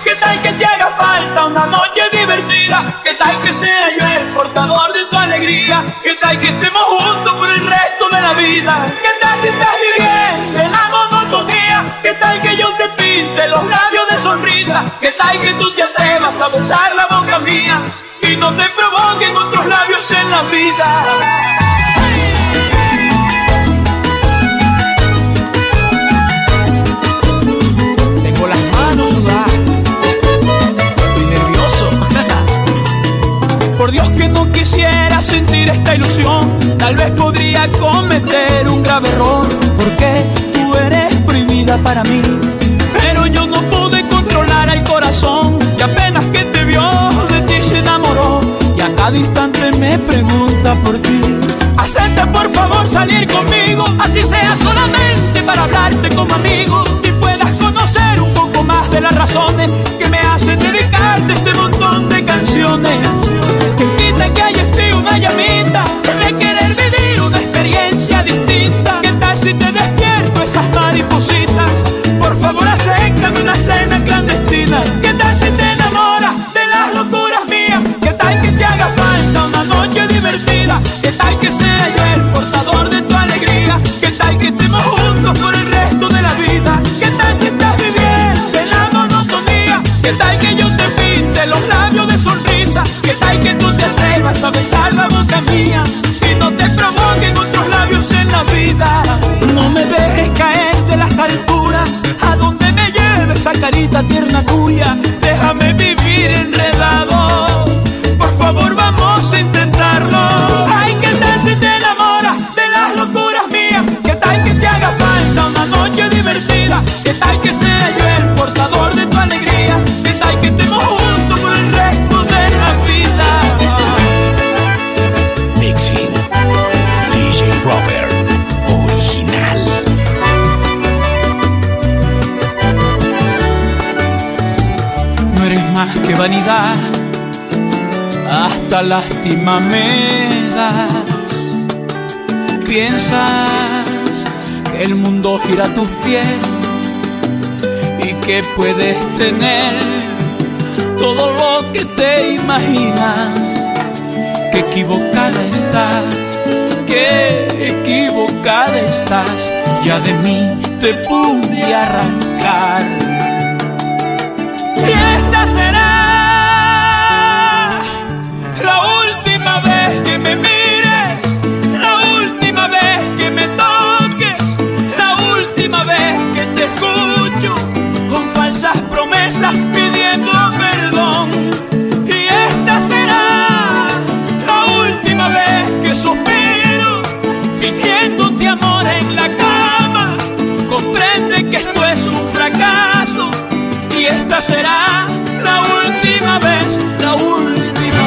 ¿Qué tal que te haga falta una noche divertida? ¿Qué tal que sea yo el portador de tu alegría? ¿Qué tal que estemos juntos por el resto de la vida? ¿Qué tal si estás viviendo en la monotonía? ¿Qué tal que yo te pinte los labios de sonrisa? ¿Qué tal que tú te atrevas a besar la boca mía y no te provoquen otros labios en la vida? Tengo las manos sudadas, estoy nervioso. Por Dios que no quisiera sentir esta ilusión, tal vez podría cometer un grave error, porque tú eres prohibida para mí. Pero yo no pude controlar el corazón, y apenas que te vio de ti se enamoró, y a cada instante me pregunta por ti. Acepta por favor salir conmigo, así sea solamente para hablarte como amigo, y puedas conocer un poco más de las razones que me hacen dedicarte este montón de canciones. Que quita que hay en ti una llamita de querer vivir una experiencia distinta. ¿Qué tal si te despierto esas maripositas? Por favor acéptame una cena clandestina. ¿Qué tal si te enamoras de las locuras mías? ¿Qué tal que te haga falta una noche divertida? ¿Qué tal que sea yo el portador de tu alegría? ¿Qué tal que estemos juntos por el resto de la vida? ¿Qué tal si estás viviendo en la monotonía? ¿Qué tal que yo te pinte los labios de sonrisa? ¿Qué tal que tú te atrevas a besar la boca mía y no te provoquen otros labios en la vida? No me dejes caer de las alturas, a donde me lleve esa carita tierna tuya. Déjame vivir enredado, por favor vamos a intentarlo. Ay, ¿qué tal si te enamoras de las locuras mías? ¿Qué tal que te haga falta una noche divertida? ¿Qué tal que sea yo el portador de tu alegría? ¿Qué tal que estemos juntos por el resto de la vida? Mixing DJ Robert original. No eres más que vanidad, hasta lástima me das. Piensas que el mundo gira a tus pies y que puedes tener todo lo que te imaginas. Qué equivocada estás, qué equivocada estás. Ya de mí te pude arrancar. Y esta será la última vez que me mires, la última vez que me toques, la última vez que te escucho con falsas promesas pidiendo perdón. Y esta será la última vez que suspiro fingiéndote amor en la cama. Comprende que esto es un fracaso, y esta será la última vez, la última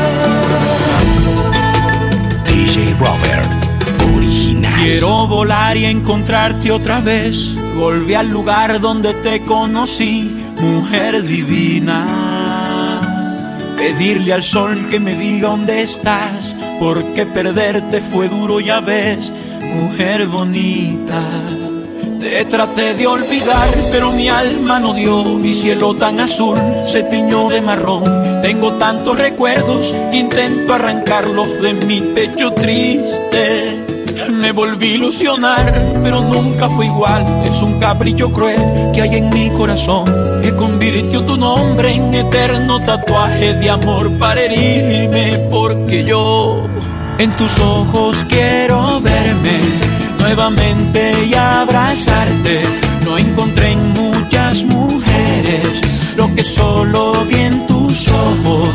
vez. DJ Robert original. Quiero volar y encontrarte otra vez. Volví al lugar donde te conocí, mujer divina. Pedirle al sol que me diga dónde estás, porque perderte fue duro, ya ves, mujer bonita. Te traté de olvidar, pero mi alma no dio. Mi cielo tan azul se tiñó de marrón. Tengo tantos recuerdos que intento arrancarlos de mi pecho triste. Me volví a ilusionar, pero nunca fue igual. Es un capricho cruel que hay en mi corazón, que convirtió tu nombre en eterno tatuaje de amor para herirme. Porque yo en tus ojos quiero verme nuevamente y abrazarte. No encontré en muchas mujeres lo que solo vi en tus ojos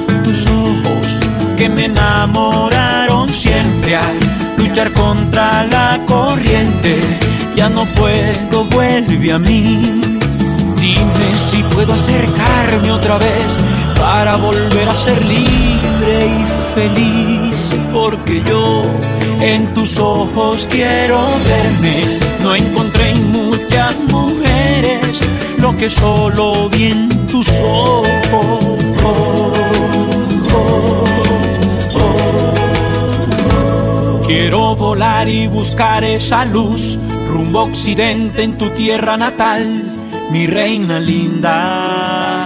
que me enamoraron siempre. Al luchar contra la corriente ya no puedo, vuelve a mí. Dime si puedo acercarme otra vez para volver a ser libre y feliz. Porque yo en tus ojos quiero verme. No encontré en muchas mujeres lo que solo vi en tus ojos. Quiero volar y buscar esa luz rumbo a occidente en tu tierra natal, mi reina linda.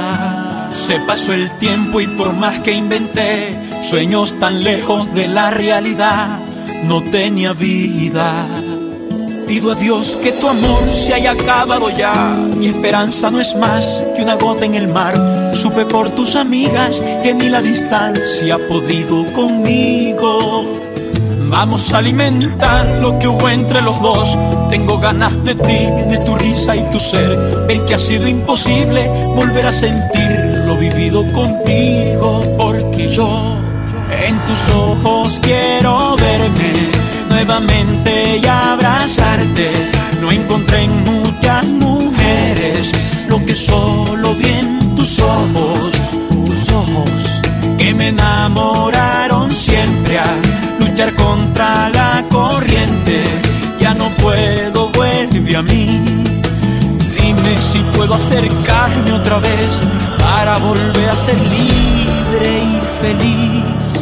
Se pasó el tiempo y por más que inventé sueños tan lejos de la realidad, no tenía vida. Pido a Dios que tu amor se haya acabado ya. Mi esperanza no es más que una gota en el mar. Supe por tus amigas que ni la distancia ha podido conmigo. Vamos a alimentar lo que hubo entre los dos. Tengo ganas de ti, de tu risa y tu ser. Ver que ha sido imposible volver a sentir lo vivido contigo. Porque yo en tus ojos quiero verme nuevamente y abrazarte. No encontré en muchas mujeres lo que solo vi en tus ojos que me enamoraron siempre. A luchar contra la corriente, ya no puedo, vuelve a mí. Dime si puedo acercarme otra vez para volver a ser libre y feliz.